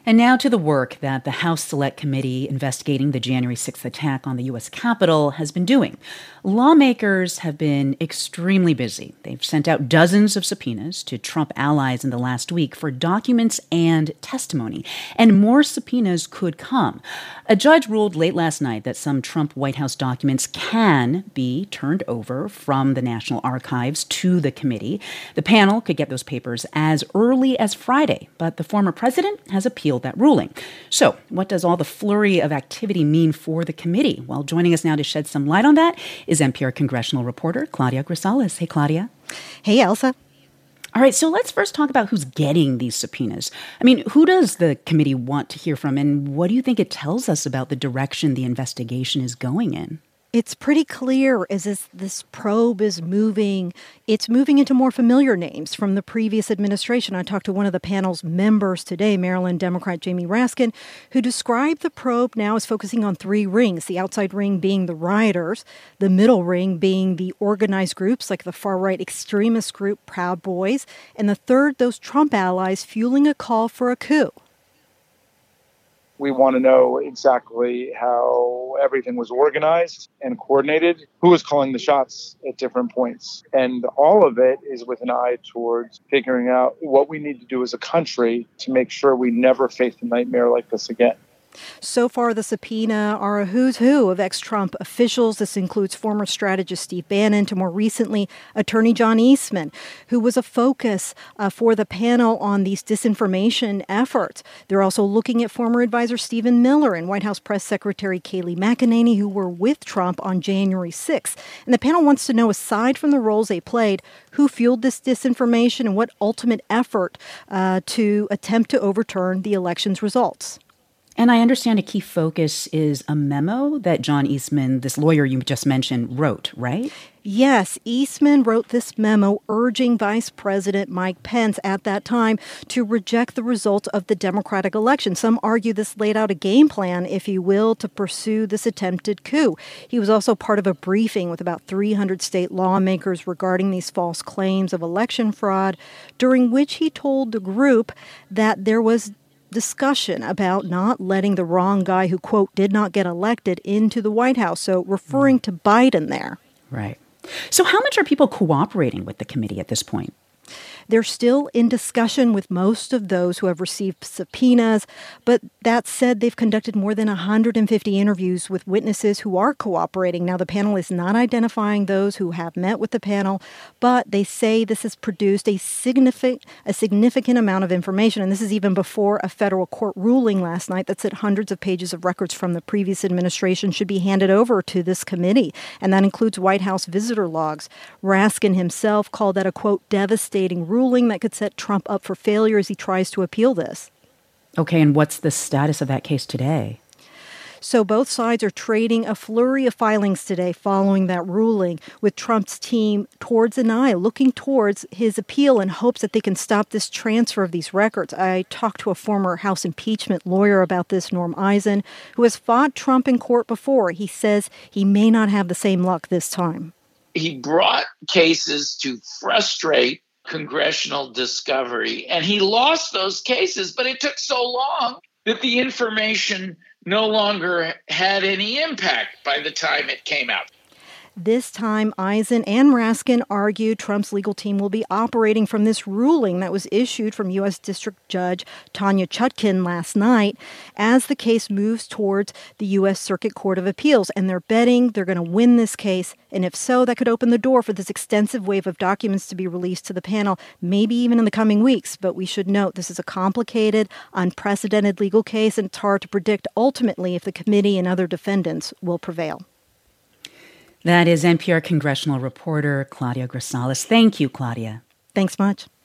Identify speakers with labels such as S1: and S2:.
S1: And now to the work that the House Select Committee investigating the January 6th attack on the U.S. Capitol has been doing. Lawmakers have been extremely busy. They've sent out dozens of subpoenas to Trump allies in the last week for documents and testimony, and more subpoenas could come. A judge ruled late last night that some Trump White House documents can be turned over from the National Archives to the committee. The panel could get those papers as early as Friday, but the former president has appealed that ruling. So, what does all the flurry of activity mean for the committee? Well, joining us now to shed some light on that is NPR congressional reporter Claudia Grisales. Hey, Claudia.
S2: Hey, Elsa.
S1: All right, so let's first talk about who's getting these subpoenas. I mean, who does the committee want to hear from, and what do you think it tells us about the direction the investigation is going in?
S2: It's pretty clear as this probe is moving, it's moving into more familiar names from the previous administration. I talked to one of the panel's members today, Maryland Democrat Jamie Raskin, who described the probe now as focusing on three rings, the outside ring being the rioters, the middle ring being the organized groups like the far-right extremist group Proud Boys, and the third, those Trump allies fueling a call for a coup.
S3: We want to know exactly how everything was organized and coordinated, who was calling the shots at different points. And all of it is with an eye towards figuring out what we need to do as a country to make sure we never face a nightmare like this again.
S2: So far, the subpoena are a who's who of ex-Trump officials. This includes former strategist Steve Bannon to more recently Attorney John Eastman, who was a focus for the panel on these disinformation efforts. They're also looking at former advisor Stephen Miller and White House Press Secretary Kayleigh McEnany, who were with Trump on January 6th. And the panel wants to know, aside from the roles they played, who fueled this disinformation and what ultimate effort to attempt to overturn the election's results.
S1: And I understand a key focus is a memo that John Eastman, this lawyer you just mentioned, wrote, right?
S2: Yes, Eastman wrote this memo urging Vice President Mike Pence at that time to reject the results of the Democratic election. Some argue this laid out a game plan, if you will, to pursue this attempted coup. He was also part of a briefing with about 300 state lawmakers regarding these false claims of election fraud, during which he told the group that there was discussion about not letting the wrong guy who, quote, did not get elected into the White House. So referring to Biden there.
S1: Right. So how much are people cooperating with the committee at this point?
S2: They're still in discussion with most of those who have received subpoenas. But that said, they've conducted more than 150 interviews with witnesses who are cooperating. Now, the panel is not identifying those who have met with the panel, but they say this has produced a significant amount of information. And this is even before a federal court ruling last night that said hundreds of pages of records from the previous administration should be handed over to this committee. And that includes White House visitor logs. Raskin himself called that a, quote, devastating ruling that could set Trump up for failure as he tries to appeal this.
S1: Okay, and what's the status of that case today?
S2: So both sides are trading a flurry of filings today following that ruling, with Trump's team towards an eye, looking towards his appeal in hopes that they can stop this transfer of these records. I talked to a former House impeachment lawyer about this, Norm Eisen, who has fought Trump in court before. He says he may not have the same luck this time.
S4: He brought cases to frustrate congressional discovery, and he lost those cases, but it took so long that the information no longer had any impact by the time it came out.
S2: This time, Eisen and Raskin argued Trump's legal team will be operating from this ruling that was issued from U.S. District Judge Tanya Chutkin last night as the case moves towards the U.S. Circuit Court of Appeals. And they're betting they're going to win this case. And if so, that could open the door for this extensive wave of documents to be released to the panel, maybe even in the coming weeks. But we should note this is a complicated, unprecedented legal case, and it's hard to predict ultimately if the committee and other defendants will prevail.
S1: That is NPR congressional reporter Claudia Grisales. Thank you, Claudia.
S2: Thanks much.